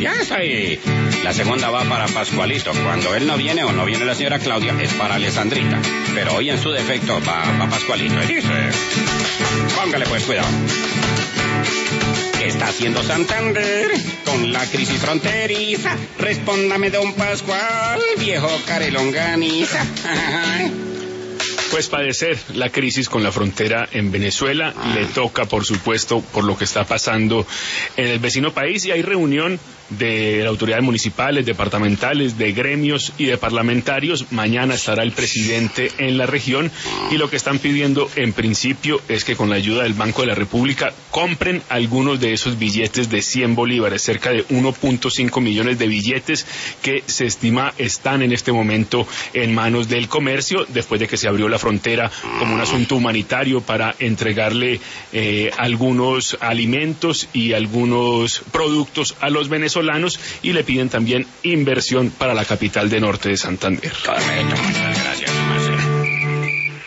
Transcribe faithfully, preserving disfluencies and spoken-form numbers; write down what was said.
Ya está ahí. La segunda va para Pascualito. Cuando él no viene o no viene la señora Claudia, es para Alessandrita. Pero hoy en su defecto va para Pascualito. Dice, póngale pues cuidado. ¿Qué está haciendo Santander con la crisis fronteriza? Respóndame, don Pascual, viejo carelonganiza. Pues padecer la crisis con la frontera en Venezuela ah. le toca, por supuesto, por lo que está pasando en el vecino país, y hay reunión de las autoridades municipales, departamentales, de gremios y de parlamentarios. Mañana estará el presidente en la región y lo que están pidiendo en principio es que con la ayuda del Banco de la República compren algunos de esos billetes de cien bolívares, cerca de uno punto cinco millones de billetes que se estima están en este momento en manos del comercio después de que se abrió la frontera como un asunto humanitario para entregarle eh, algunos alimentos y algunos productos a los venezolanos, y le piden también inversión para la capital de norte de Santander. Correcto.